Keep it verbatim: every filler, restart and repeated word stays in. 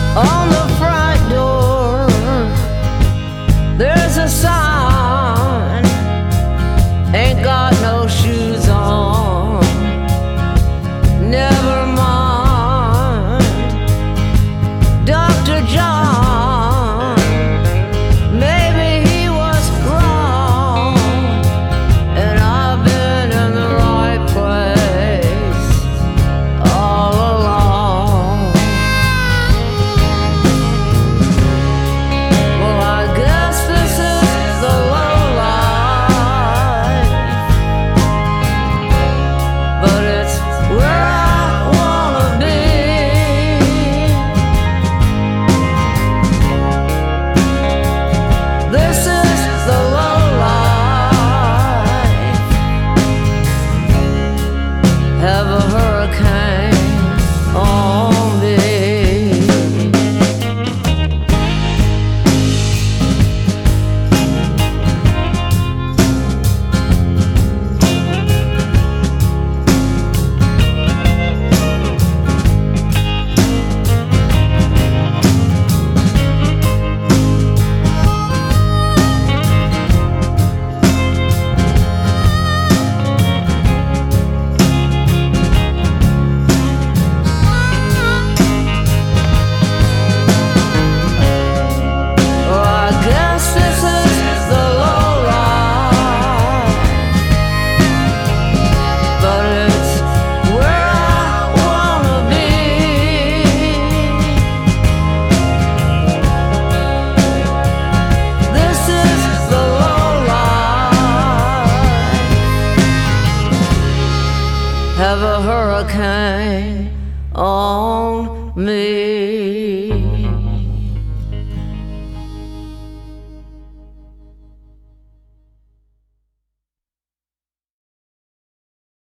On the front door, there's a sign, ain't got no shoes on. Never mind, Doctor John, maybe he was wrong, and I've been in the right place all along. Well, I guess this is the low life, but it's where I wanna be. This is the low life. Have a hurricane on me. Well, I guess this is the low life, but it's where I wanna be. This is the low life. Have a hurricane on me.